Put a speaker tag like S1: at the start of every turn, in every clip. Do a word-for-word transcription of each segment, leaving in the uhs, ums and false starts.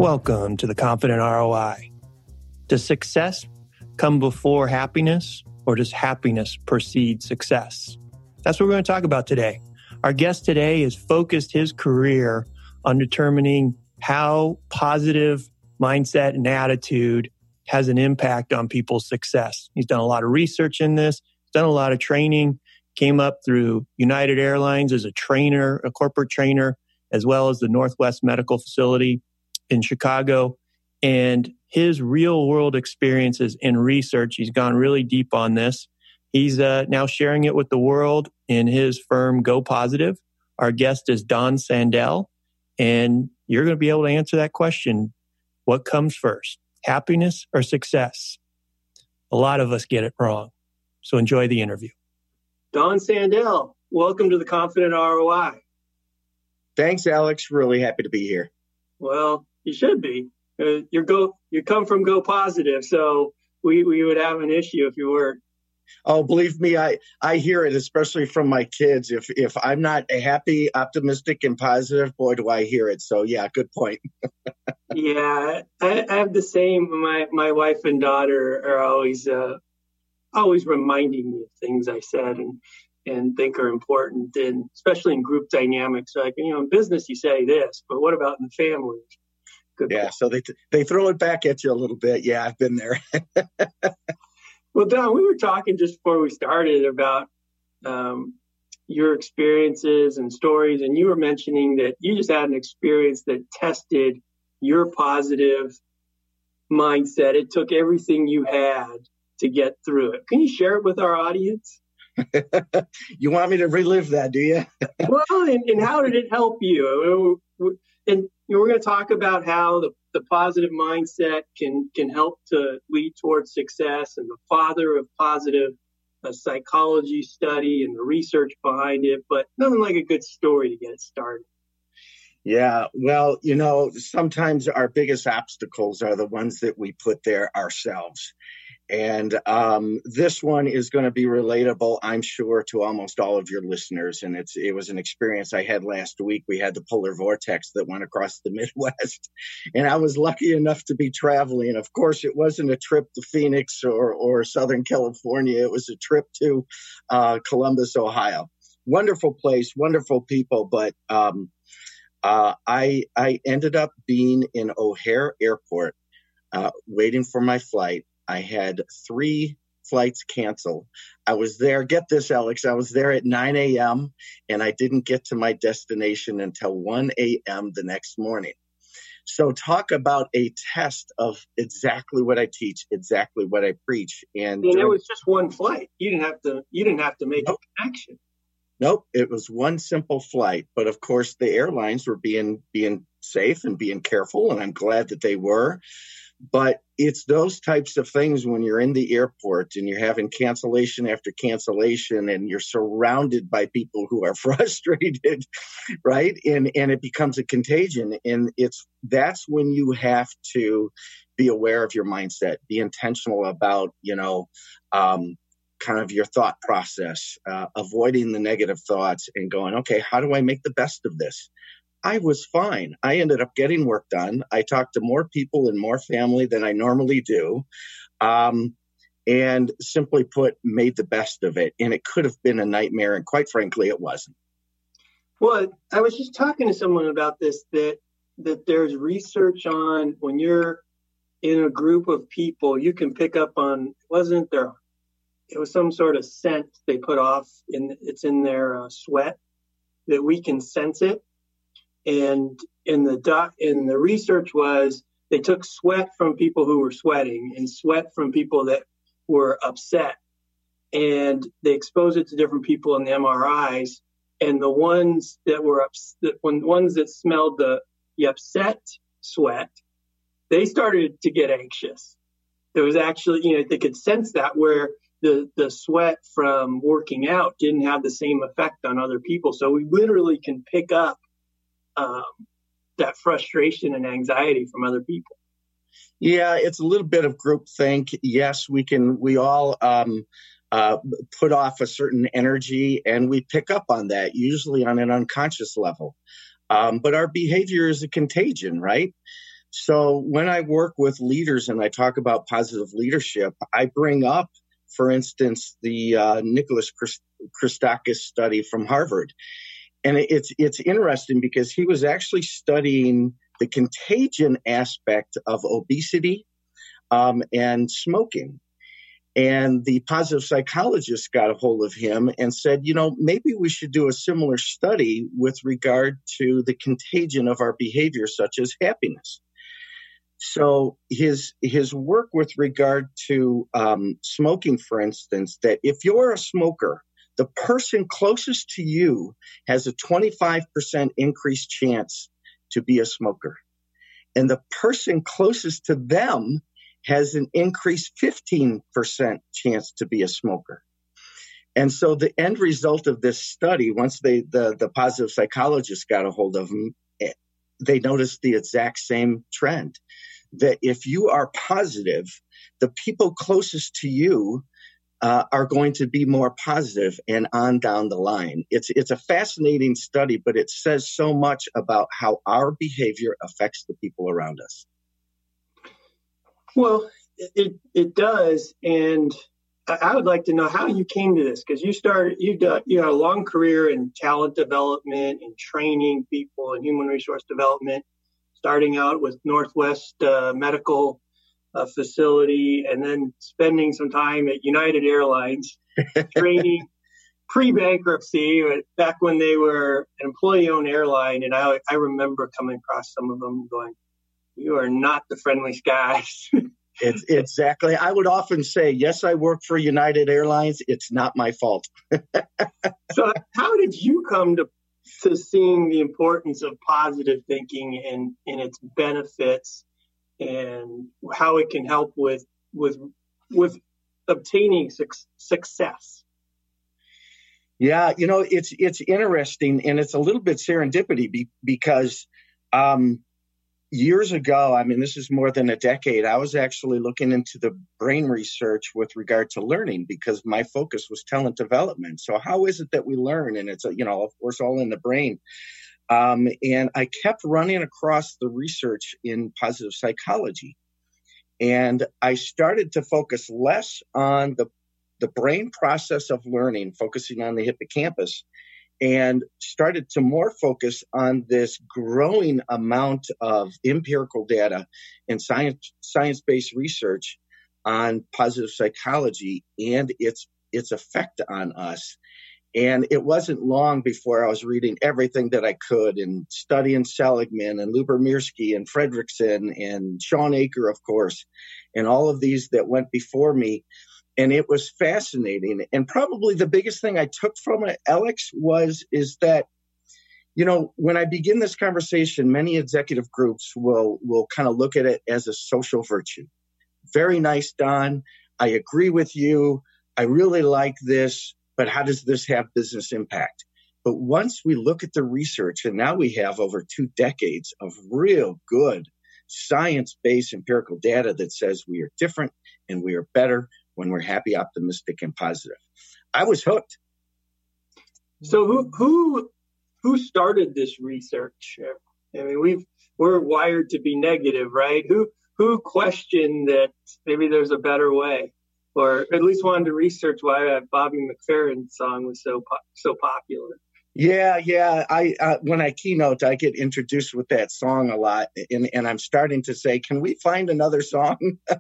S1: Welcome to the Confident R O I. Does success come before happiness, or does happiness precede success? That's what we're going to talk about today. Our guest today has focused his career on determining how positive mindset and attitude has an impact on people's success. He's done a lot of research in this, done a lot of training, came up through United Airlines as a trainer, a corporate trainer, as well as the Northwest Medical Facility in Chicago. And his real world experiences in research, he's gone really deep on this. He's uh, now sharing it with the world in his firm, Go Positive. Our guest is Don Sandell, and you're going to be able to answer that question. What comes first, happiness or success? A lot of us get it wrong. So enjoy the interview. Don Sandell, welcome to the Confident R O I.
S2: Thanks, Alex. Really happy to be here.
S1: Well, you should be. Uh, you're go. You come from Go Positive, so we, we would have an issue if you weren't.
S2: Oh, believe me, I, I hear it, especially from my kids. If if I'm not happy, optimistic, and positive, boy, do I hear it. So, yeah, good point.
S1: yeah, I, I have the same. My my wife and daughter are always uh, always reminding me of things I said and and think are important, and especially in group dynamics. Like, you know, in business, you say this, but what about in the family?
S2: Good yeah, point. so they they throw it back at you a little bit. Yeah, I've been there.
S1: Well, Don, we were talking just before we started about um, your experiences and stories, and you were mentioning that you just had an experience that tested your positive mindset. It took everything you had to get through it. Can you share it with our audience?
S2: You want me to relive that, do you?
S1: Well, and, and how did it help you? And you know, we're going to talk about how the, the positive mindset can can help to lead towards success, and the father of positive uh, psychology study and the research behind it, but nothing like a good story to get it started.
S2: Yeah, well, you know, sometimes our biggest obstacles are the ones that we put there ourselves. And um, this one is going to be relatable, I'm sure, to almost all of your listeners. And it's it was an experience I had last week. We had the polar vortex that went across the Midwest. And I was lucky enough to be traveling. Of course, it wasn't a trip to Phoenix or, or Southern California. It was a trip to uh, Columbus, Ohio. Wonderful place, wonderful people. But um, uh, I, I ended up being in O'Hare Airport, uh, waiting for my flight. I had three flights canceled. I was there, get this, Alex, I was there at nine a.m. and I didn't get to my destination until one a.m. the next morning. So talk about a test of exactly what I teach, exactly what I preach. And,
S1: and it was just one flight. You didn't have to, you didn't have to make nope. a connection.
S2: Nope, it was one simple flight. But of course, the airlines were being being safe and being careful, and I'm glad that they were. But it's those types of things when you're in the airport and you're having cancellation after cancellation and you're surrounded by people who are frustrated, right? And and it becomes a contagion. And it's that's when you have to be aware of your mindset, be intentional about, you know, um, kind of your thought process, uh, avoiding the negative thoughts and going, okay, how do I make the best of this? I was fine. I ended up getting work done. I talked to more people and more family than I normally do. Um, and simply put, made the best of it. And it could have been a nightmare. And quite frankly, it wasn't.
S1: Well, I was just talking to someone about this, that that there's research on when you're in a group of people, you can pick up on, wasn't there, it was some sort of scent they put off, in it's in their uh, sweat, that we can sense it. And in the doc, in the research was they took sweat from people who were sweating and sweat from people that were upset, and they exposed it to different people in the M R Is. And the ones that were upset, when ones that smelled the, the upset sweat, they started to get anxious. There was actually, you know, they could sense that, where the the sweat from working out didn't have the same effect on other people. So we literally can pick up Um, that frustration and anxiety from other people.
S2: Yeah, it's a little bit of groupthink. Yes, we can. We all um, uh, put off a certain energy, and we pick up on that, usually on an unconscious level. Um, but our behavior is a contagion, right? So when I work with leaders and I talk about positive leadership, I bring up, for instance, the uh, Nicholas Christakis study from Harvard. And it's it's interesting because he was actually studying the contagion aspect of obesity um, and smoking. And the positive psychologist got a hold of him and said, you know, maybe we should do a similar study with regard to the contagion of our behavior, such as happiness. So his his work with regard to um, smoking, for instance, that if you're a smoker, the person closest to you has a twenty-five percent increased chance to be a smoker. And the person closest to them has an increased fifteen percent chance to be a smoker. And so the end result of this study, once they the, the positive psychologist got a hold of them, they noticed the exact same trend. That if you are positive, the people closest to you uh, are going to be more positive and on down the line. It's it's a fascinating study, but it says so much about how our behavior affects the people around us.
S1: Well, it it does, and I would like to know how you came to this, because you started you done you had a long career in talent development and training people and human resource development, starting out with Northwest uh, Medical uh, Facility, and then spending some time at United Airlines, training pre-bankruptcy, back when they were an employee-owned airline. And I I remember coming across some of them going, "You are not the friendliest guys."
S2: It's exactly. I would often say, yes, I work for United Airlines. It's not my fault.
S1: So how did you come to, to seeing the importance of positive thinking and, and its benefits and how it can help with, with, with obtaining su- success?
S2: Yeah, you know, it's, it's interesting, and it's a little bit serendipity be, because, um, years ago, I mean, this is more than a decade, I was actually looking into the brain research with regard to learning, because my focus was talent development. So how is it that we learn? And it's, you know, of course, all in the brain. Um, and I kept running across the research in positive psychology. And I started to focus less on the, the brain process of learning, focusing on the hippocampus, and started to more focus on this growing amount of empirical data and science, science-based research on positive psychology and its its effect on us. And it wasn't long before I was reading everything that I could and studying Seligman and Lubomirsky and Fredrickson and Sean Aker, of course, and all of these that went before me. And it was fascinating. And probably the biggest thing I took from it, Alex, was is that, you know, when I begin this conversation, many executive groups will will kind of look at it as a social virtue. Very nice, Don. I agree with you. I really like this. But how does this have business impact? But once we look at the research, and now we have over two decades of real good science-based empirical data that says we are different and we are better when we're happy, optimistic, and positive. I was hooked.
S1: So who who who started this research? I mean, we've we're wired to be negative, right? Who who questioned that maybe there's a better way, or at least wanted to research why that Bobby McFerrin song was so po- so popular?
S2: Yeah, yeah. I uh, when I keynote, I get introduced with that song a lot, and, and I'm starting to say, "Can we find another song?"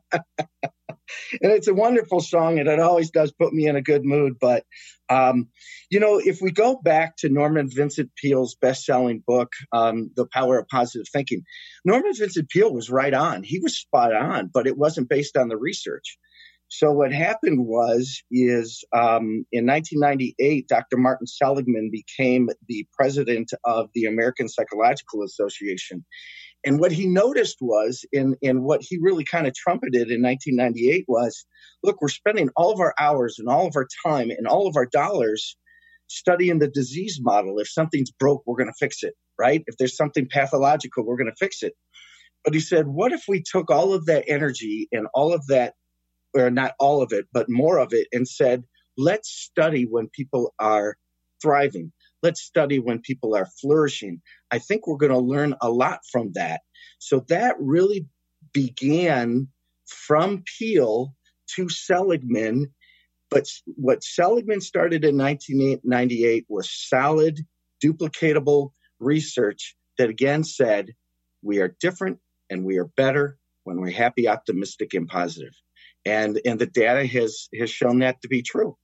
S2: And it's a wonderful song, and it always does put me in a good mood. But, um, you know, if we go back to Norman Vincent Peale's best-selling book, um, The Power of Positive Thinking, Norman Vincent Peale was right on. He was spot on, but it wasn't based on the research. So what happened was, is um, in nineteen ninety-eight, Doctor Martin Seligman became the president of the American Psychological Association. And what he noticed was, in, in what he really kind of trumpeted in nineteen ninety-eight was, look, we're spending all of our hours and all of our time and all of our dollars studying the disease model. If something's broke, we're going to fix it, right? If there's something pathological, we're going to fix it. But he said, what if we took all of that energy and all of that, or not all of it, but more of it, and said, let's study when people are thriving. Let's study when people are flourishing. I think we're going to learn a lot from that. So that really began from Peale to Seligman. But what Seligman started in nineteen ninety-eight was solid, duplicatable research that again said, we are different and we are better when we're happy, optimistic, and positive. And and the data has has shown that to be true.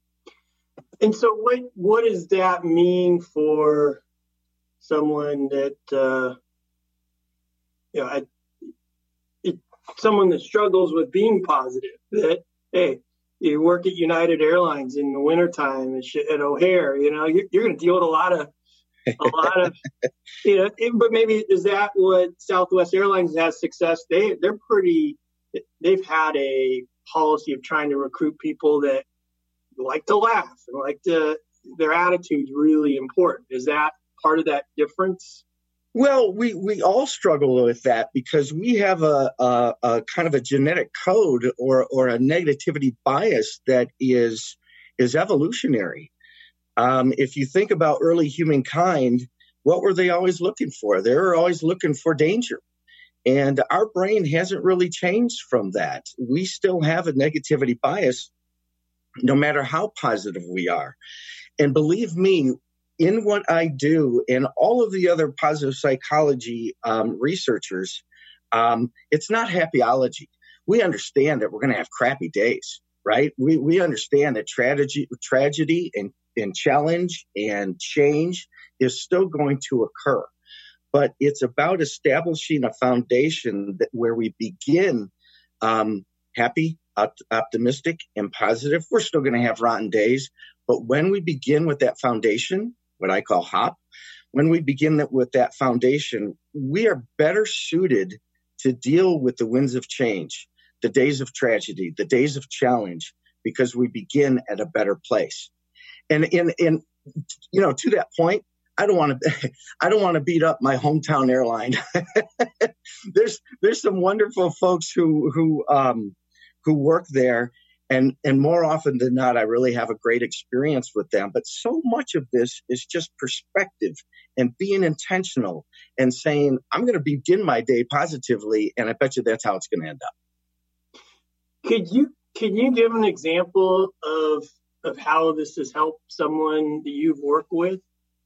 S1: And so what what does that mean for someone that, uh, you know, I, it, someone that struggles with being positive, that, hey, you work at United Airlines in the wintertime at O'Hare, you know, you're, you're going to deal with a lot of, a lot of, you know, but maybe is that what Southwest Airlines has success? They, they're pretty, they've had a policy of trying to recruit people that like to laugh and like to, their attitude's really important. Is that part of that difference?
S2: Well, we, we all struggle with that because we have a, a, a kind of a genetic code or, or a negativity bias that is, is evolutionary. Um, if you think about early humankind, what were they always looking for? They were always looking for danger. And our brain hasn't really changed from that. We still have a negativity bias, no matter how positive we are. And believe me, in what I do and all of the other positive psychology um, researchers, um, it's not happyology. We understand that we're going to have crappy days, right? We we understand that tragedy, tragedy and, and challenge and change is still going to occur. But it's about establishing a foundation that where we begin um, happy, op- optimistic, and positive. We're still going to have rotten days. But when we begin with that foundation, what I call HOP, when we begin that with that foundation, we are better suited to deal with the winds of change, the days of tragedy, the days of challenge, because we begin at a better place. And in, in you know, to that point, I don't want to, I don't want to beat up my hometown airline. there's, there's some wonderful folks who, who, um, who work there. And, and more often than not, I really have a great experience with them. But so much of this is just perspective and being intentional and saying, I'm going to begin my day positively. And I bet you that's how it's going to end up.
S1: Could you, can you give an example of, of how this has helped someone that you've worked with?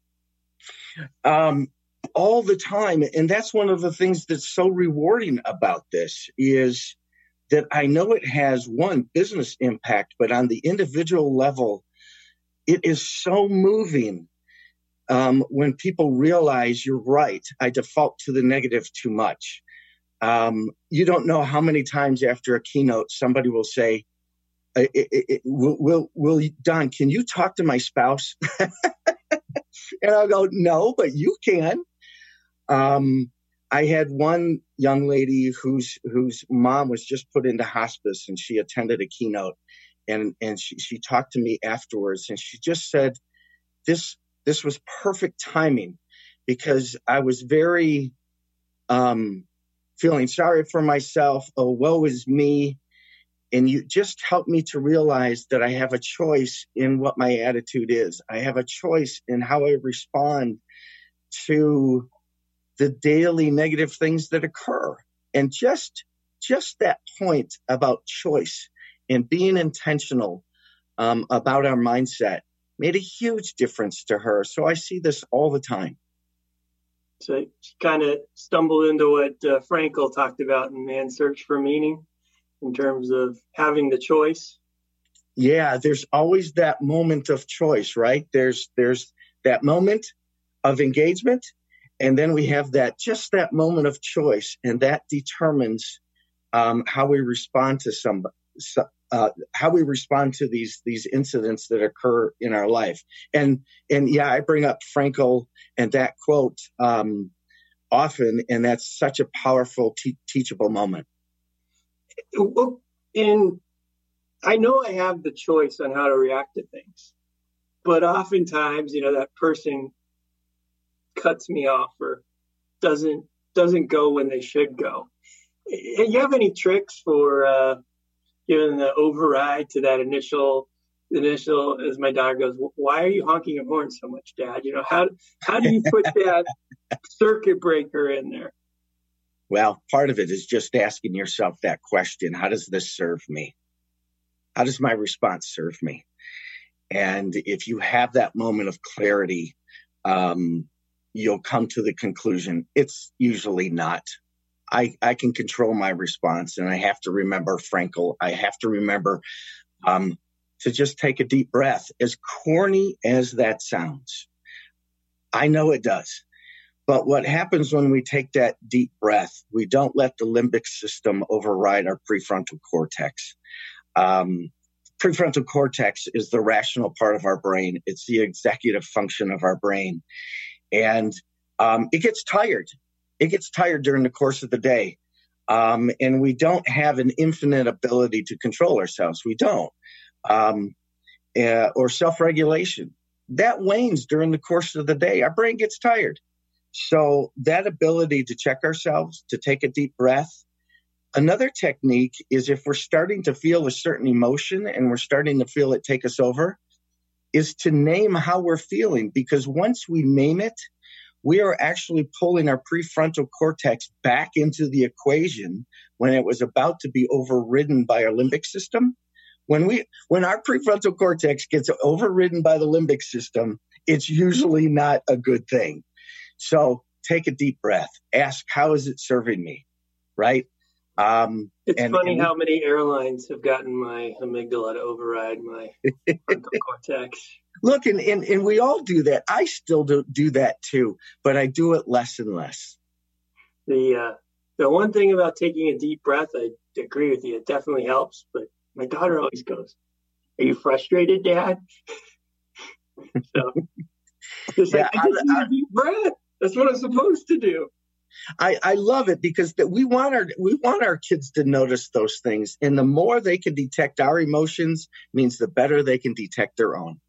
S2: Um, all the time. And that's one of the things that's so rewarding about this is that I know it has one business impact, but on the individual level, it is so moving um, when people realize you're right. I default to the negative too much. Um, you don't know how many times after a keynote, somebody will say, it, it, it, will, will, will, Don, can you talk to my spouse? And I'll go, no, but you can. Um, I had one young lady whose whose mom was just put into hospice, and she attended a keynote, and and she, she talked to me afterwards, and she just said, "This this was perfect timing, because I was very um, feeling sorry for myself. Oh, woe is me." And you just helped me to realize that I have a choice in what my attitude is. I have a choice in how I respond to the daily negative things that occur. And just, just that point about choice and being intentional um, about our mindset made a huge difference to her. So I see this all the time.
S1: So she kind of stumbled into what uh, Frankl talked about in Man's Search for Meaning, in terms of having the choice.
S2: Yeah, there's always that moment of choice, right? There's there's that moment of engagement, and then we have that just that moment of choice, and that determines um, how we respond to some, uh, how we respond to these these incidents that occur in our life. And and yeah, I bring up Frankl and that quote um, often, and that's such a powerful te- teachable moment.
S1: In, I know I have the choice on how to react to things, but oftentimes, you know, that person cuts me off or doesn't doesn't go when they should go. Do you have any tricks for uh, giving the override to that initial initial is my daughter goes, "Why are you honking your horn so much, Dad? You know, how how do you put that circuit breaker in there?"
S2: Well, part of it is just asking yourself that question: how does this serve me? How does my response serve me? And if you have that moment of clarity, um, you'll come to the conclusion it's usually not. I, I can control my response, and I have to remember Frankl. I have to remember um, to just take a deep breath. As corny as that sounds, I know it does. But what happens when we take that deep breath, we don't let the limbic system override our prefrontal cortex. Um, prefrontal cortex is the rational part of our brain. It's the executive function of our brain. And um, it gets tired. It gets tired during the course of the day. Um, and we don't have an infinite ability to control ourselves. We don't. Um, uh, or self-regulation. That wanes during the course of the day. Our brain gets tired. So that ability to check ourselves, to take a deep breath. Another technique is if we're starting to feel a certain emotion and we're starting to feel it take us over, is to name how we're feeling. Because once we name it, we are actually pulling our prefrontal cortex back into the equation when it was about to be overridden by our limbic system. When we, when our prefrontal cortex gets overridden by the limbic system, it's usually not a good thing. So take a deep breath. Ask, how is it serving me? Right? Um,
S1: it's
S2: and,
S1: funny
S2: and
S1: how many airlines have gotten my amygdala to override my frontal cortex.
S2: Look, and, and, and we all do that. I still do, do that too, but I do it less and less.
S1: The uh, the one thing about taking a deep breath, I agree with you, it definitely helps. But my daughter always goes, "Are you frustrated, Dad?" So it's
S2: yeah,
S1: like, I just need a deep breath. That's what I'm supposed to do.
S2: I, I love it because that we want our we want our kids to notice those things, and the more they can detect our emotions means the better they can detect their own.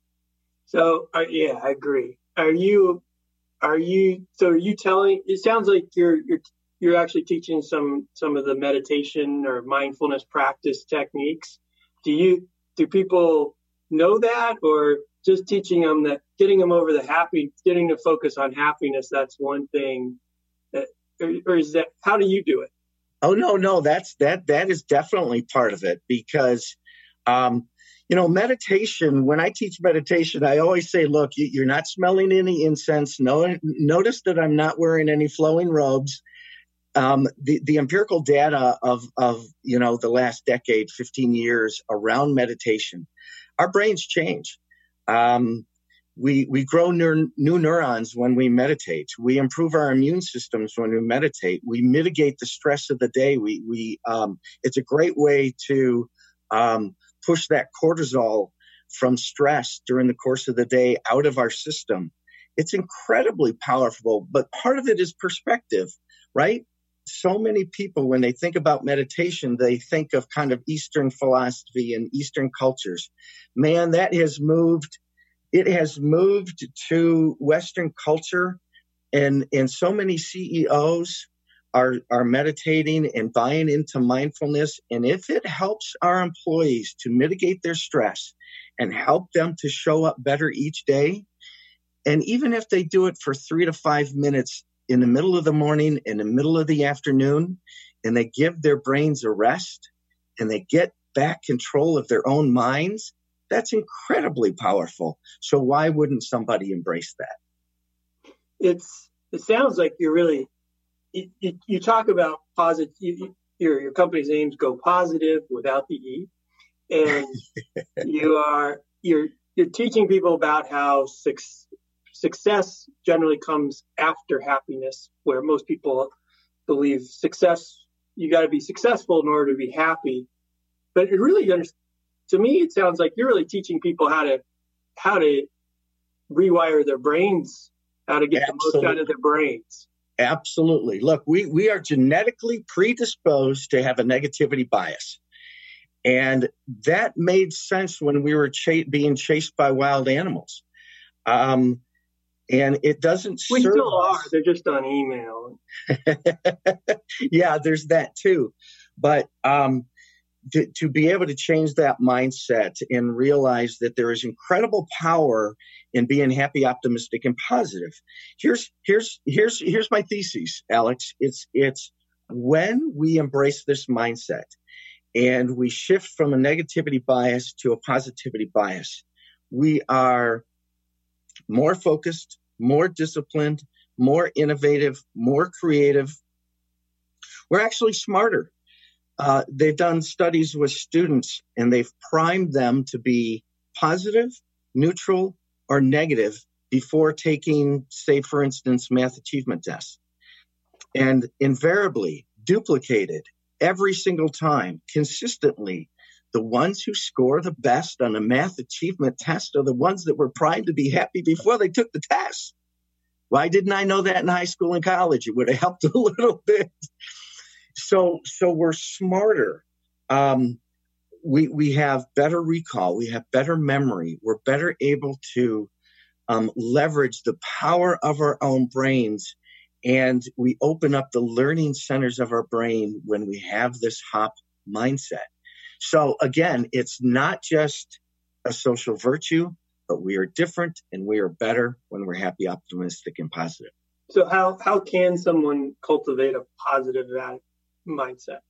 S1: So uh, yeah, I agree. Are you are you so are you telling? It sounds like you're you're you're actually teaching some some of the meditation or mindfulness practice techniques. Do you do people know that, or just teaching them that, getting them over the happy, getting to focus on happiness? That's one thing. That, or, or is that, how do you do it?
S2: Oh, no, no, that's, that, that is definitely part of it because, um, you know, meditation, when I teach meditation, I always say, look, you're not smelling any incense. No, notice that I'm not wearing any flowing robes. Um, the, the empirical data of, of, you know, the last decade, fifteen years around meditation, our brains change. Um, We we grow neur- new neurons when we meditate. We improve our immune systems when we meditate. We mitigate the stress of the day. We we um, it's a great way to um, push that cortisol from stress during the course of the day out of our system. It's incredibly powerful, but part of it is perspective, right? So many people, when they think about meditation, they think of kind of Eastern philosophy and Eastern cultures. Man, that has moved. It has moved to Western culture, and, and so many C E Os are, are meditating and buying into mindfulness. And if it helps our employees to mitigate their stress and help them to show up better each day, and even if they do it for three to five minutes in the middle of the morning, in the middle of the afternoon, and they give their brains a rest and they get back control of their own minds, that's incredibly powerful. So why wouldn't somebody embrace that?
S1: It's it sounds like you're really you, you, you talk about positive. You, your your company's names go positive without the E, and you are you're you're teaching people about how suc- success generally comes after happiness, where most people believe success, you got to be successful in order to be happy. But it really, to me, it sounds like you're really teaching people how to how to rewire their brains, how to get Absolutely. the most out of their brains.
S2: Absolutely. Look, we, we are genetically predisposed to have a negativity bias. And that made sense when we were ch- being chased by wild animals. Um, and it doesn't
S1: we
S2: serve
S1: still
S2: us.
S1: are. They're just on email.
S2: Yeah, there's that too. But um, to, to be able to change that mindset and realize that there is incredible power in being happy, optimistic, and positive. Here's here's here's here's my thesis, Alex. It's it's when we embrace this mindset and we shift from a negativity bias to a positivity bias, we are more focused, more disciplined, more innovative, more creative. We're actually smarter. Uh, they've done studies with students and they've primed them to be positive, neutral, or negative before taking, say, for instance, math achievement tests. And invariably duplicated every single time, consistently, the ones who score the best on a math achievement test are the ones that were primed to be happy before they took the test. Why didn't I know that in high school and college? It would have helped a little bit. So, so we're smarter. Um, we we have better recall. We have better memory. We're better able to um, leverage the power of our own brains, and we open up the learning centers of our brain when we have this HOP mindset. So again, it's not just a social virtue, but we are different and we are better when we're happy, optimistic, and positive.
S3: So how how can someone cultivate a positive mindset?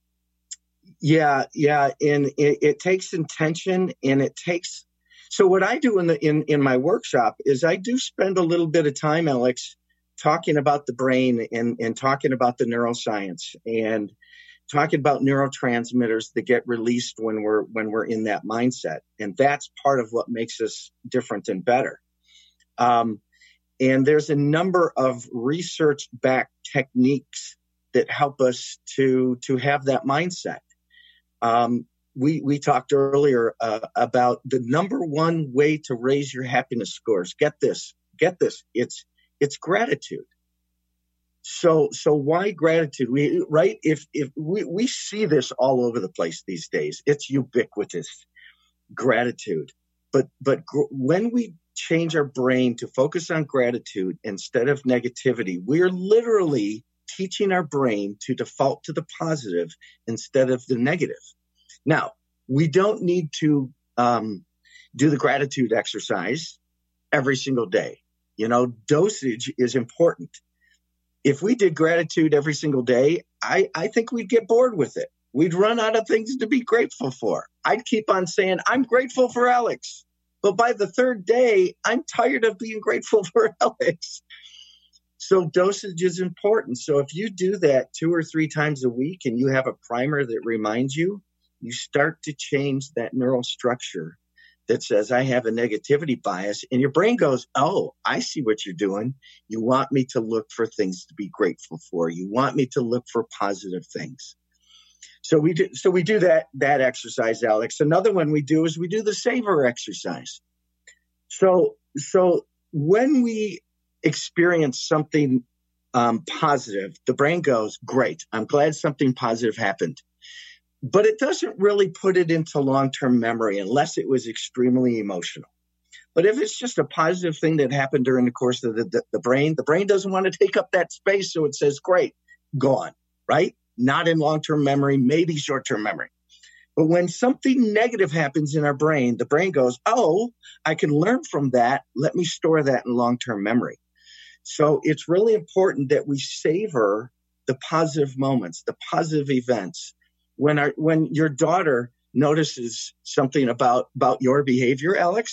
S2: Yeah, yeah, and it, it takes intention, and it takes. So what I do in the in in my workshop is I do spend a little bit of time, Alex, talking about the brain and and talking about the neuroscience and talking about neurotransmitters that get released when we're when we're in that mindset, and that's part of what makes us different and better. Um, and there's a number of research-backed techniques that help us to to have that mindset. Um, we we talked earlier uh, about the number one way to raise your happiness scores. Get this, get this. It's it's gratitude. So so why gratitude? We right? If if we, we see this all over the place these days, it's ubiquitous. Gratitude, but but gr- when we change our brain to focus on gratitude instead of negativity, we're literally teaching our brain to default to the positive instead of the negative. Now, we don't need to um, do the gratitude exercise every single day. You know, dosage is important. If we did gratitude every single day, I, I think we'd get bored with it. We'd run out of things to be grateful for. I'd keep on saying, I'm grateful for Alex. But by the third day, I'm tired of being grateful for Alex. So dosage is important. So if you do that two or three times a week and you have a primer that reminds you, you start to change that neural structure that says, I have a negativity bias. And your brain goes, oh, I see what you're doing. You want me to look for things to be grateful for. You want me to look for positive things. So we do, so we do that, that exercise, Alex. Another one we do is we do the savor exercise. So, so when we experience something um, positive, the brain goes, great, I'm glad something positive happened. But it doesn't really put it into long-term memory unless it was extremely emotional. But if it's just a positive thing that happened during the course of the, the, the brain, the brain doesn't want to take up that space. So it says, great, gone, right? Not in long-term memory, maybe short-term memory. But when something negative happens in our brain, the brain goes, oh, I can learn from that. Let me store that in long-term memory. So it's really important that we savor the positive moments, the positive events. When our when your daughter notices something about, about your behavior, Alex,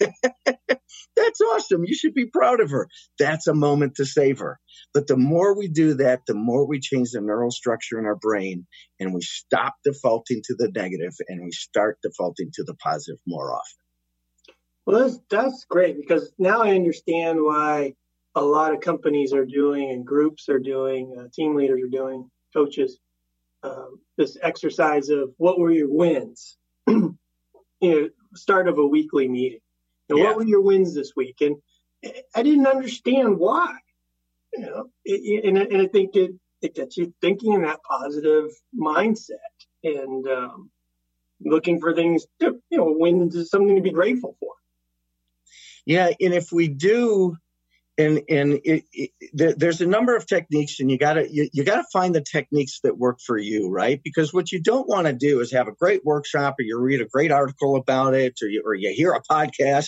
S2: that's awesome. You should be proud of her. That's a moment to savor. But the more we do that, the more we change the neural structure in our brain, and we stop defaulting to the negative and we start defaulting to the positive more often.
S3: Well, that's, that's great, because now I understand why a lot of companies are doing and groups are doing, uh, team leaders are doing, coaches, um, this exercise of what were your wins? you know, start of a weekly meeting. And yeah. What were your wins this week? And I didn't understand why. You know, it, and, and I think it, it gets you thinking in that positive mindset and um, looking for things to, you know, wins is something to be grateful for.
S2: Yeah, and if we do, And and it, it, there, there's a number of techniques, and you gotta you, you gotta find the techniques that work for you, right? Because what you don't want to do is have a great workshop, or you read a great article about it, or you or you hear a podcast,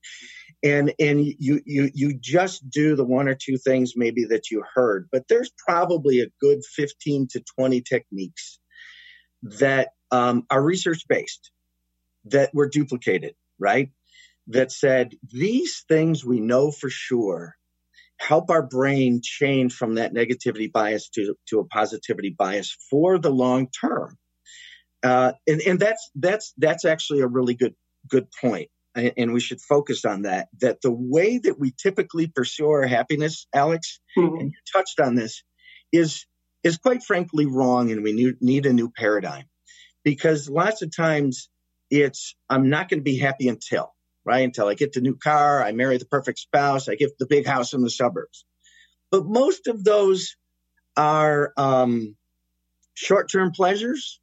S2: and and you you you just do the one or two things maybe that you heard. But there's probably a good fifteen to twenty techniques that um, are research based, that were duplicated, right? That said, these things we know for sure help our brain change from that negativity bias to, to a positivity bias for the long term. Uh, and, and that's that's that's actually a really good good point. And, and we should focus on that, that the way that we typically pursue our happiness, Alex, mm-hmm. and you touched on this, is is quite frankly wrong, and we need, need a new paradigm. Because lots of times it's, I'm not going to be happy until. Right? Until I get the new car, I marry the perfect spouse, I get the big house in the suburbs. But most of those are um, short-term pleasures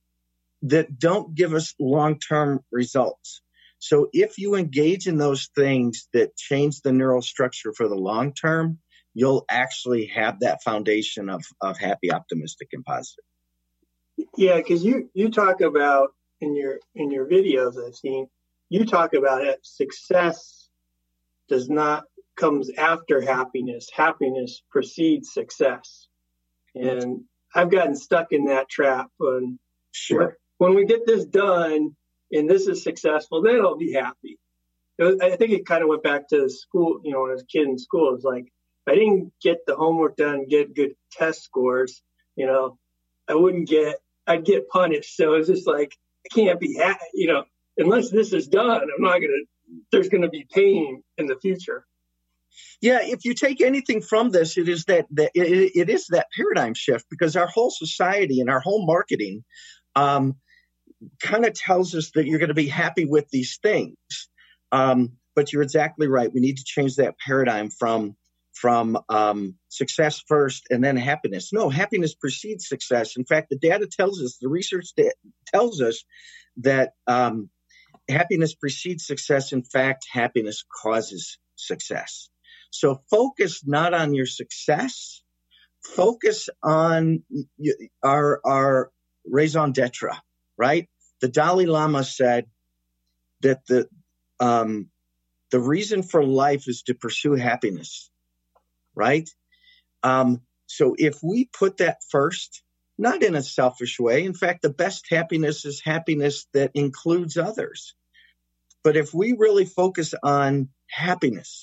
S2: that don't give us long-term results. So if you engage in those things that change the neural structure for the long term, you'll actually have that foundation of, of happy, optimistic, and positive.
S3: Yeah, because you, you talk about in your in your videos I've seen, you talk about it. Success does not comes after happiness. Happiness precedes success. And I've gotten stuck in that trap. And
S2: sure.
S3: When we get this done and this is successful, then I'll be happy. I think it kind of went back to school, you know, when I was a kid in school. It's like, if I didn't get the homework done, get good test scores, you know, I wouldn't get, I'd get punished. So it's just like, I can't be happy, you know. Unless this is done, I'm not going to, there's going to be pain in the future.
S2: Yeah, if you take anything from this, it is that, that it, it is that paradigm shift, because our whole society and our whole marketing um, kind of tells us that you're going to be happy with these things. Um, but you're exactly right. We need to change that paradigm from from um, success first and then happiness. No, happiness precedes success. In fact, the data tells us, the research da- tells us that um, happiness precedes success. In fact, happiness causes success. So focus not on your success, focus on our, our raison d'etre, right? The Dalai Lama said that the, um, the reason for life is to pursue happiness, right? Um, so if we put that first, not in a selfish way, in fact, the best happiness is happiness that includes others. But if we really focus on happiness,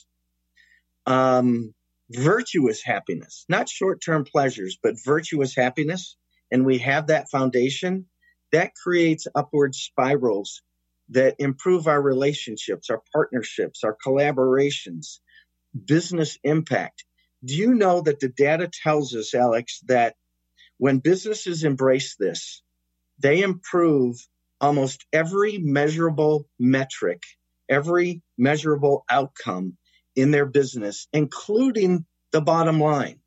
S2: um, virtuous happiness, not short-term pleasures, but virtuous happiness, and we have that foundation, that creates upward spirals that improve our relationships, our partnerships, our collaborations, business impact. Do you know that the data tells us, Alex, that when businesses embrace this, they improve almost every measurable metric, every measurable outcome in their business, including the bottom line?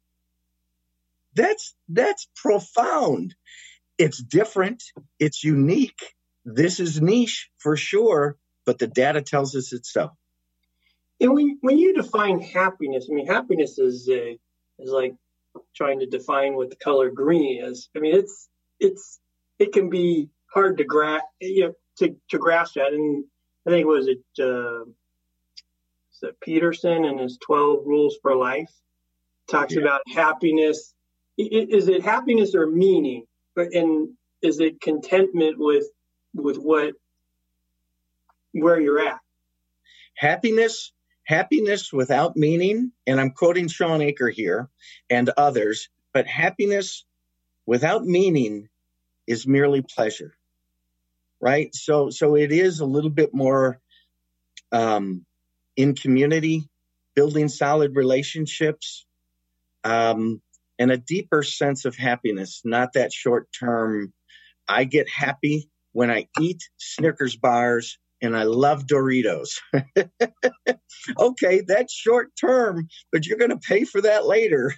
S2: That's that's profound. It's different. It's unique. This is niche for sure, but the data tells us it's so.
S3: And when when you define happiness, I mean, happiness is a, is like trying to define what the color green is. I mean, it's it's it can be hard to grasp, you know, to to grasp that. And I think was it uh, is it Peterson and his twelve rules for life talks yeah. about happiness. Is it happiness or meaning? And is it contentment with with what where you're at?
S2: Happiness, happiness without meaning, and I'm quoting Sean Aker here and others, but happiness without meaning is merely pleasure, right? So, so it is a little bit more um, in community, building solid relationships, um, and a deeper sense of happiness, not that short-term, I get happy when I eat Snickers bars and I love Doritos. Okay, that's short-term, but you're going to pay for that later.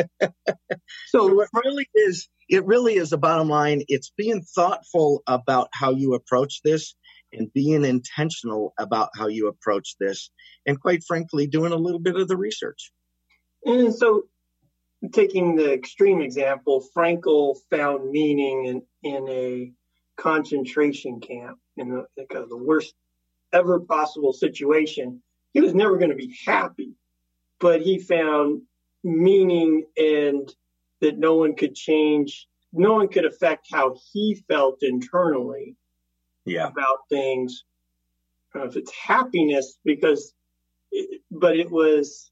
S2: So it really is, it really is the bottom line. It's being thoughtful about how you approach this and being intentional about how you approach this, and quite frankly, doing a little bit of the research.
S3: And so, taking the extreme example, Frankl found meaning in, in a concentration camp, in the, like uh, the worst ever possible situation. He was never going to be happy, but he found meaning, and that no one could change, no one could affect how he felt internally
S2: yeah.
S3: about things. I don't know if it's happiness, because, it, but it was,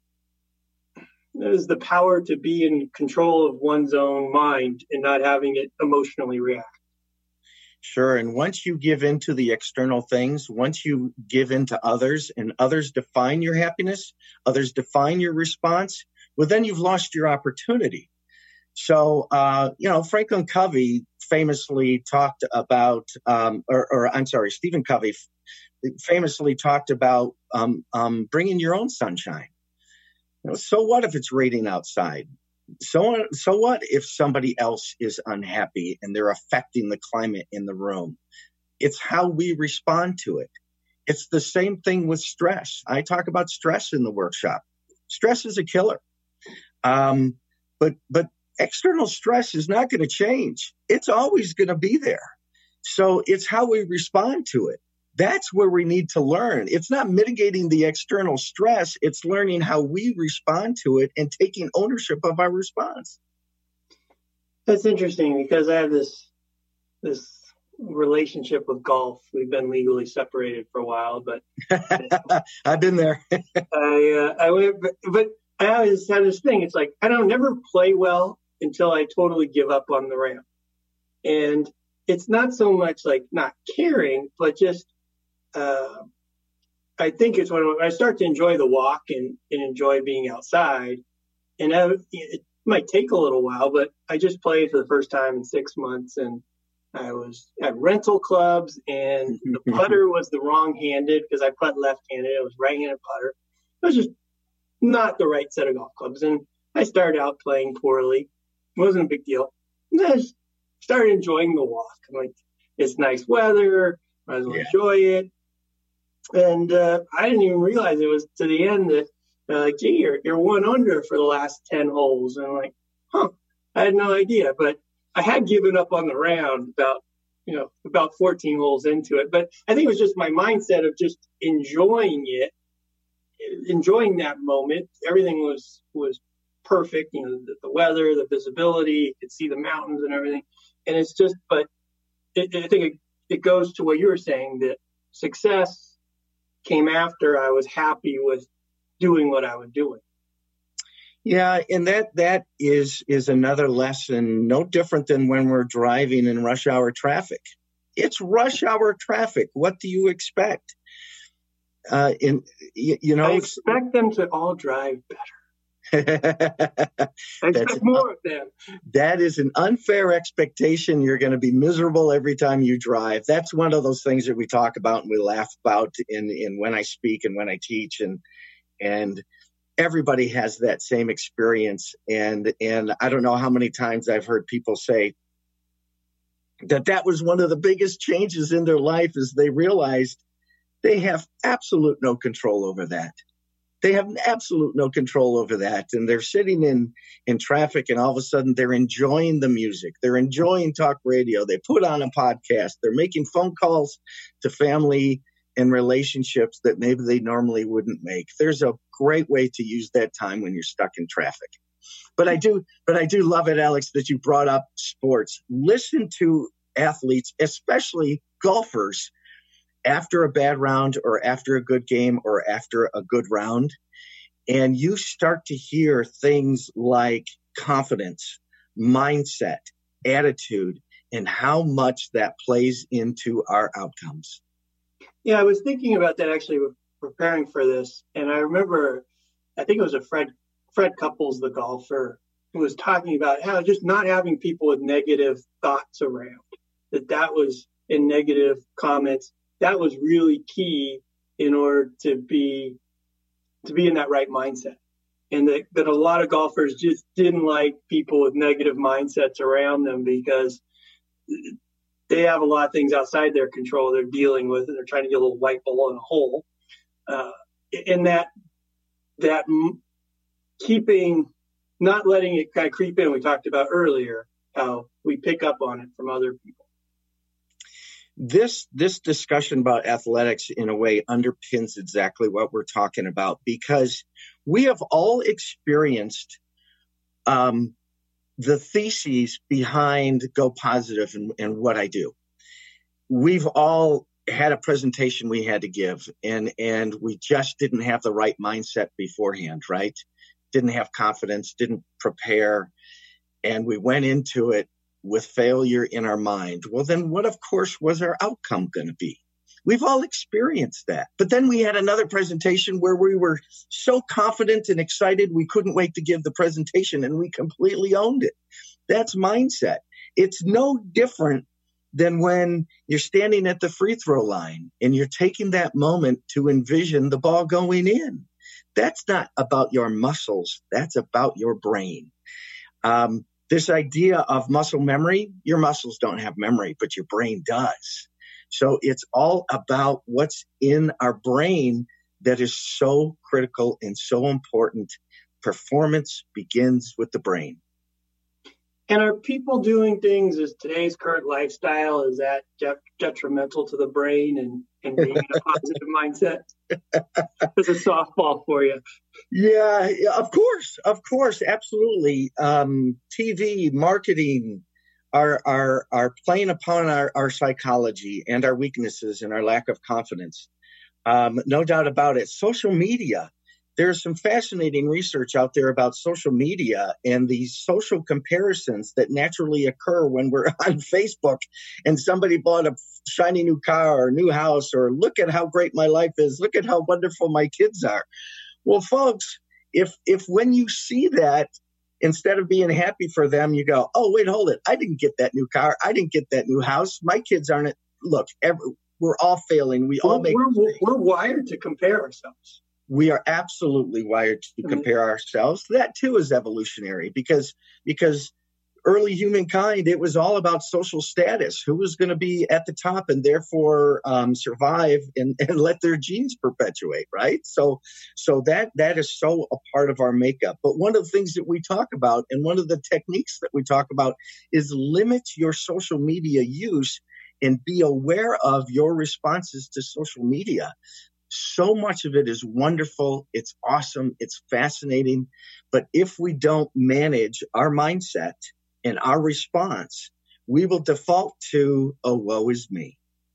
S3: it was the power to be in control of one's own mind and not having it emotionally react.
S2: Sure. And once you give into the external things, once you give into others and others define your happiness, others define your response, well, then you've lost your opportunity. So, uh, you know, Franklin Covey famously talked about, um, or, or I'm sorry, Stephen Covey famously talked about um, um, bringing your own sunshine. You know, so what if it's raining outside? So, so what if somebody else is unhappy and they're affecting the climate in the room? It's how we respond to it. It's the same thing with stress. I talk about stress in the workshop. Stress is a killer. Um, but, but external stress is not going to change. It's always going to be there. So it's how we respond to it. That's where we need to learn. It's not mitigating the external stress. It's learning how we respond to it and taking ownership of our response.
S3: That's interesting, because I have this this relationship with golf. We've been legally separated for a while, but
S2: I've been there.
S3: I uh, I went, but, but I always had this thing. It's like I don't never play well until I totally give up on the ramp, and it's not so much like not caring, but just Uh, I think it's when I start to enjoy the walk and, and enjoy being outside. And I, it might take a little while, but I just played for the first time in six months. And I was at rental clubs, and the putter was the wrong-handed, because I putt left-handed. It was right-handed putter. It was just not the right set of golf clubs. And I started out playing poorly. It wasn't a big deal. And then I just started enjoying the walk. I'm like, it's nice weather. Might as well yeah. enjoy it. And uh, I didn't even realize it was to the end that, uh, like, gee, you're, you're one under for the last ten holes. And I'm like, huh, I had no idea. But I had given up on the round about, you know, about fourteen holes into it. But I think it was just my mindset of just enjoying it, enjoying that moment. Everything was, was perfect. You know, the, the weather, the visibility, you could see the mountains and everything. And it's just, but it, I think it, it goes to what you were saying, that success came after I was happy with doing what I was doing.
S2: Yeah, and that that is is another lesson, no different than when we're driving in rush hour traffic. It's rush hour traffic. What do you expect? Uh, in you, you know,
S3: I expect them to all drive better. I expect more of them.
S2: That is an unfair expectation. You're going to be miserable every time you drive. That's one of those things that we talk about and we laugh about in, in when I speak and when I teach, and and everybody has that same experience. And and I don't know how many times I've heard people say that that was one of the biggest changes in their life, is they realized they have absolute no control over that. They have absolute no control over that. And they're sitting in, in traffic, and all of a sudden they're enjoying the music. They're enjoying talk radio. They put on a podcast. They're making phone calls to family and relationships that maybe they normally wouldn't make. There's a great way to use that time when you're stuck in traffic. But I do, but I do love it, Alex, that you brought up sports. Listen to athletes, especially golfers, after a bad round or after a good game or after a good round, and you start to hear things like confidence, mindset, attitude, and how much that plays into our outcomes.
S3: Yeah, I was thinking about that actually preparing for this, and I remember, I think it was a Fred Fred Couples, the golfer, who was talking about how just not having people with negative thoughts around, that that was in negative comments. That was really key in order to be to be in that right mindset. And that, that a lot of golfers just didn't like people with negative mindsets around them, because they have a lot of things outside their control they're dealing with, and they're trying to get a little white ball in a hole. Uh, and that that keeping, not letting it kind of creep in. We talked about earlier how we pick up on it from other people.
S2: This this discussion about athletics in a way underpins exactly what we're talking about, because we have all experienced um, the theses behind Go Positive and, and what I do. We've all had a presentation we had to give, and and we just didn't have the right mindset beforehand, right? Didn't have confidence, didn't prepare, and we went into it with failure in our mind. Well, then what, of course, was our outcome going to be? We've all experienced that. But then we had another presentation where we were so confident and excited we couldn't wait to give the presentation, and we completely owned it. That's mindset. It's no different than when you're standing at the free throw line and you're taking that moment to envision the ball going in. That's not about your muscles. That's about your brain. Um, this idea of muscle memory, your muscles don't have memory, but your brain does. So it's all about what's in our brain that is so critical and so important. Performance begins with the brain.
S3: And are people doing things as today's current lifestyle? Is that de- detrimental to the brain and, and being in a positive mindset? It's a softball for you.
S2: Yeah, of course. Of course. Absolutely. Um, T V, marketing are, are, are playing upon our, our psychology and our weaknesses and our lack of confidence. Um, no doubt about it. Social media. There's some fascinating research out there about social media and these social comparisons that naturally occur when we're on Facebook and somebody bought a shiny new car or a new house, or look at how great my life is. Look at how wonderful my kids are. Well, folks, if if when you see that, instead of being happy for them, you go, oh, wait, hold it. I didn't get that new car. I didn't get that new house. My kids aren't. Look, every, we're all failing. We all make
S3: we're, mistakes. We're wired to compare ourselves.
S2: We are absolutely wired to compare ourselves. That too is evolutionary, because because early humankind, it was all about social status, who was going to be at the top and therefore um, survive and, and let their genes perpetuate, right? So so that that is so a part of our makeup. But one of the things that we talk about, and one of the techniques that we talk about, is limit your social media use and be aware of your responses to social media. So much of it is wonderful. It's awesome. It's fascinating. But if we don't manage our mindset and our response, we will default to, oh, woe is me.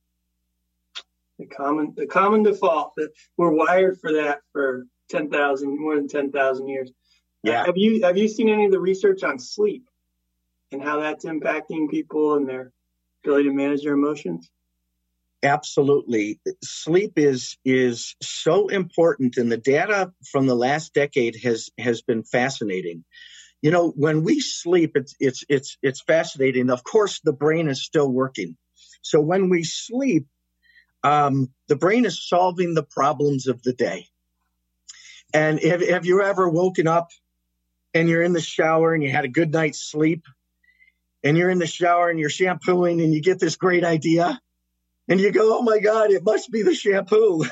S3: The common, the common default that we're wired for that for ten thousand, more than ten thousand years.
S2: Yeah.
S3: Uh, have you, have you seen any of the research on sleep and how that's impacting people and their ability to manage their emotions?
S2: Absolutely. Sleep is is so important, and the data from the last decade has has been fascinating. You know, when we sleep, it's it's it's it's fascinating. Of course, the brain is still working. So when we sleep, um, the brain is solving the problems of the day. And have, have you ever woken up and you're in the shower and you had a good night's sleep, and you're in the shower and you're shampooing and you get this great idea? And you go, oh, my God, it must be the shampoo.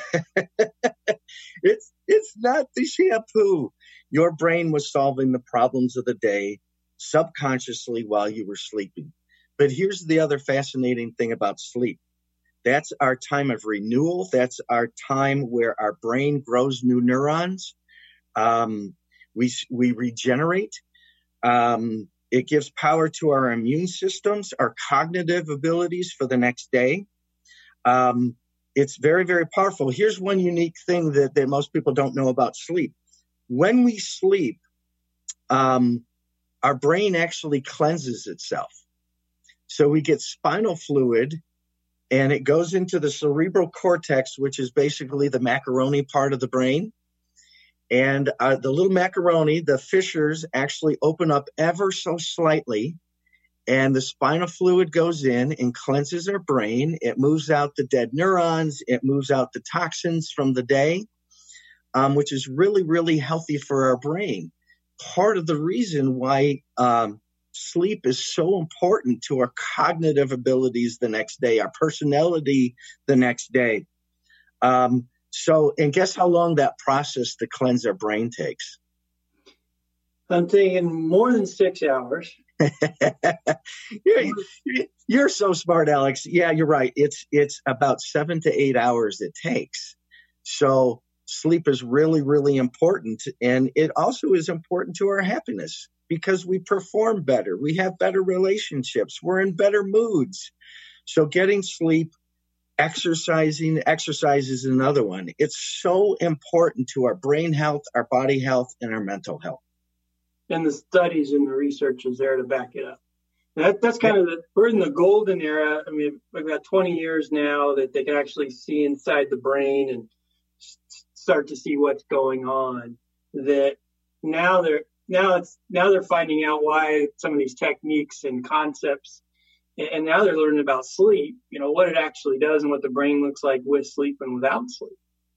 S2: it's it's not the shampoo. Your brain was solving the problems of the day subconsciously while you were sleeping. But here's the other fascinating thing about sleep. That's our time of renewal. That's our time where our brain grows new neurons. Um, we, we regenerate. Um, it gives power to our immune systems, our cognitive abilities for the next day. Um, it's very, very powerful. Here's one unique thing that, that most people don't know about sleep. When we sleep, um, our brain actually cleanses itself. So we get spinal fluid, and it goes into the cerebral cortex, which is basically the macaroni part of the brain. And uh, the little macaroni, the fissures actually open up ever so slightly. And the spinal fluid goes in and cleanses our brain. It moves out the dead neurons. It moves out the toxins from the day, um, which is really, really healthy for our brain. Part of the reason why um, sleep is so important to our cognitive abilities the next day, our personality the next day. Um, so, and guess how long that process to cleanse our brain takes?
S3: I'm thinking more than six hours.
S2: you're, you're so smart, Alex. Yeah, you're right. It's it's about seven to eight hours it takes. So sleep is really, really important. And it also is important to our happiness because we perform better. We have better relationships. We're in better moods. So getting sleep, exercising, exercise is another one. It's so important to our brain health, our body health, and our mental health.
S3: And the studies and the research is there to back it up. That, that's kind of the, we're in the golden era. I mean, we've got twenty years now that they can actually see inside the brain and start to see what's going on. That now they're now it's now they're finding out why some of these techniques and concepts, and now they're learning about sleep. You know what it actually does and what the brain looks like with sleep and without sleep.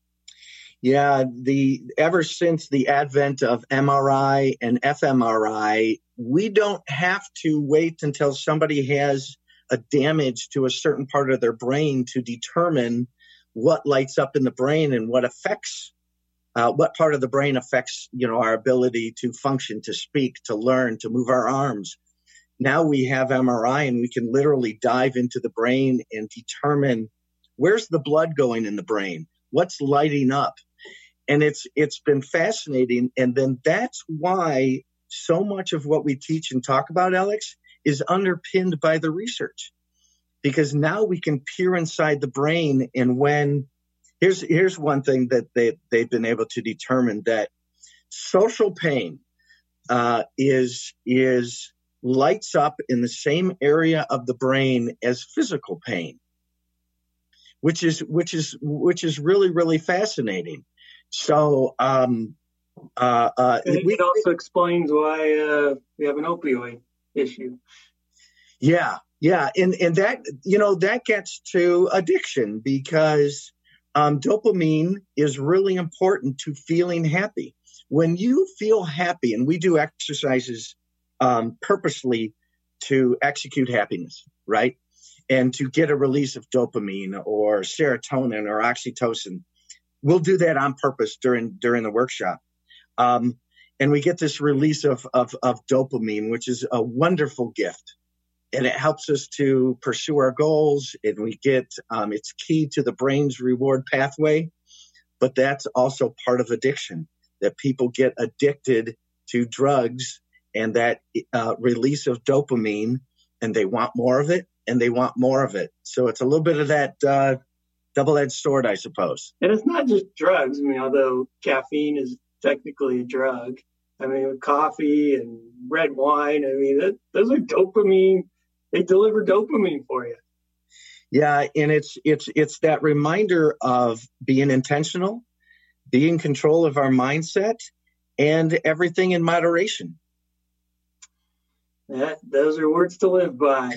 S2: Yeah, the ever since the advent of M R I and f M R I, we don't have to wait until somebody has a damage to a certain part of their brain to determine what lights up in the brain and what affects, uh, what part of the brain affects, you know, our ability to function, to speak, to learn, to move our arms. Now we have M R I and we can literally dive into the brain and determine where's the blood going in the brain, what's lighting up. And it's it's been fascinating. And then that's why so much of what we teach and talk about, Alex, is underpinned by the research. Because now we can peer inside the brain. And when here's here's one thing that they, they've been able to determine, that social pain uh, is is lights up in the same area of the brain as physical pain, which is which is which is really, really fascinating. So um, uh, uh,
S3: it we, also explains why uh, we have an opioid issue.
S2: Yeah, yeah, and and that you know that gets to addiction because um, dopamine is really important to feeling happy. When you feel happy, and we do exercises um, purposely to execute happiness, right, and to get a release of dopamine or serotonin or oxytocin. We'll do that on purpose during during the workshop. Um, and we get this release of, of, of dopamine, which is a wonderful gift. And it helps us to pursue our goals. And we get, um, it's key to the brain's reward pathway. But that's also part of addiction, that people get addicted to drugs and that uh, release of dopamine, and they want more of it and they want more of it. So it's a little bit of that uh, double-edged sword, I suppose.
S3: And it's not just drugs. I mean, although caffeine is technically a drug. I mean, with coffee and red wine, I mean, that, those are dopamine. They deliver dopamine for you.
S2: Yeah, and it's it's it's that reminder of being intentional, being in control of our mindset, and everything in moderation.
S3: That, those are words to live by.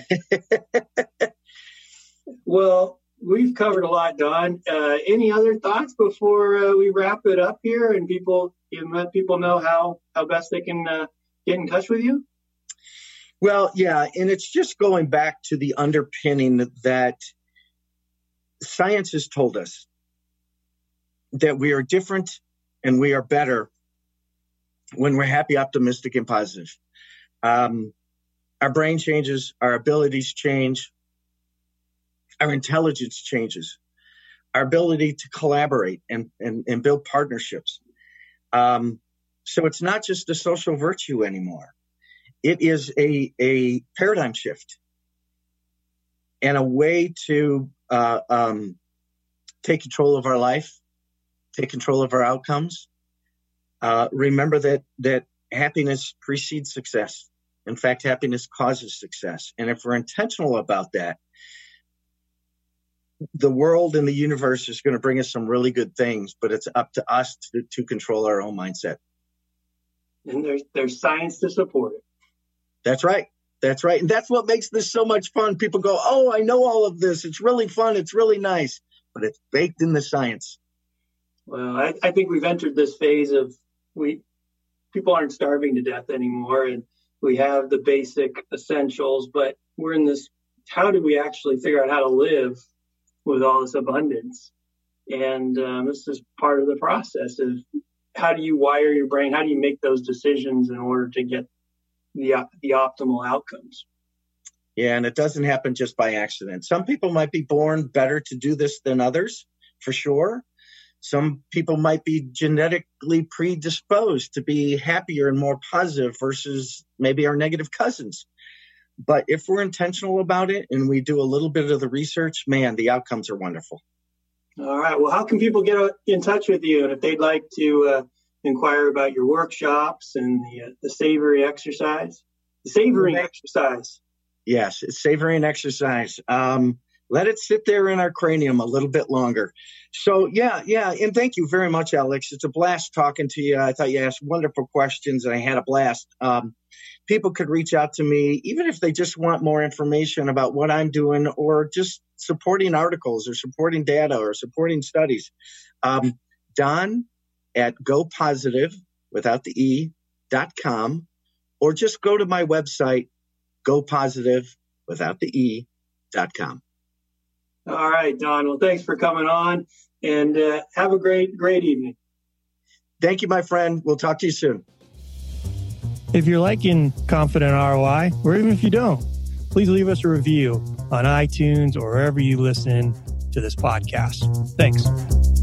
S3: Well, we've covered a lot, Don. Uh, any other thoughts before uh, we wrap it up here and people you let people know how, how best they can uh, get in touch with you?
S2: Well, yeah, and it's just going back to the underpinning that science has told us that we are different and we are better when we're happy, optimistic, and positive. Um, our brain changes, our abilities change, our intelligence changes, our ability to collaborate and, and, and build partnerships. Um, so it's not just a social virtue anymore. It is a, a paradigm shift and a way to uh, um, take control of our life, take control of our outcomes. Uh, remember that that happiness precedes success. In fact, happiness causes success. And if we're intentional about that, the world and the universe is going to bring us some really good things, but it's up to us to, to control our own mindset.
S3: And there's there's science to support it.
S2: That's right. That's right. And that's what makes this so much fun. People go, oh, I know all of this. It's really fun. It's really nice. But it's baked in the science.
S3: Well, I, I think we've entered this phase of we people aren't starving to death anymore. And We have the basic essentials, but we're in this, how do we actually figure out how to live with all this abundance? And um, this is part of the process of how do you wire your brain? How do you make those decisions in order to get the the optimal outcomes?
S2: Yeah, and it doesn't happen just by accident. Some people might be born better to do this than others, for sure. Some people might be genetically predisposed to be happier and more positive versus maybe our negative cousins. But if we're intentional about it and we do a little bit of the research, man, the outcomes are wonderful.
S3: All right. Well, how can people get in touch with you? And if they'd like to uh, inquire about your workshops and the, uh, the savory exercise, the savoring exercise.
S2: Yes, it's savoring exercise. Um, let it sit there in our cranium a little bit longer. So, yeah, yeah. And thank you very much, Alex. It's a blast talking to you. I thought you asked wonderful questions, and I had a blast. Um, people could reach out to me, even if they just want more information about what I'm doing or just supporting articles or supporting data or supporting studies. Um, Don at go positive, without the E, dot com, or just go to my website, go positive, without the E, dot com.
S3: All right, Don. Well, thanks for coming on, and uh, have a great, great evening.
S2: Thank you, my friend. We'll talk to you soon.
S1: If you're liking Confident R O I, or even if you don't, please leave us a review on iTunes or wherever you listen to this podcast. Thanks.